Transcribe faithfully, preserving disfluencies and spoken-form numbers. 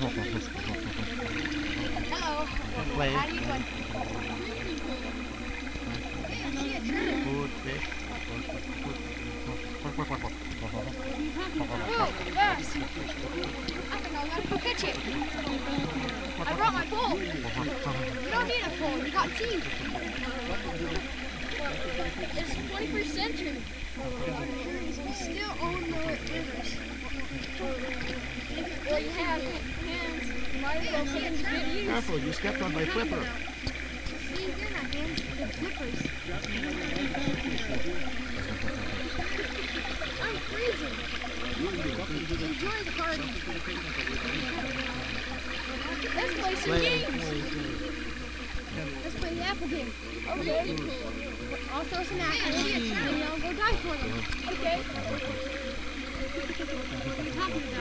Hello. Play. How do you doing? Food, fish. Whoa, fast. I think I'll let go catch it. I brought my pole. You don't need a pole. You got teeth. It's twenty-first century. We still own the rivers. Well, you have hands. You might as well put them to good use. Careful, you stepped on my flipper. See, they're not hands, they're flippers. I'm freezing. Enjoy the party. Let's play some Play, games. play, play. Let's play the apple game. Okay. I'll throw some apples and y'all go die for them. Okay. What are you talking about?